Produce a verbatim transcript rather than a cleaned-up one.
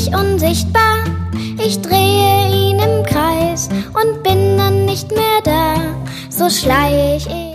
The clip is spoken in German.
ich unsichtbar. Ich drehe ihn im Kreis und bin dann nicht mehr da. So schleich ich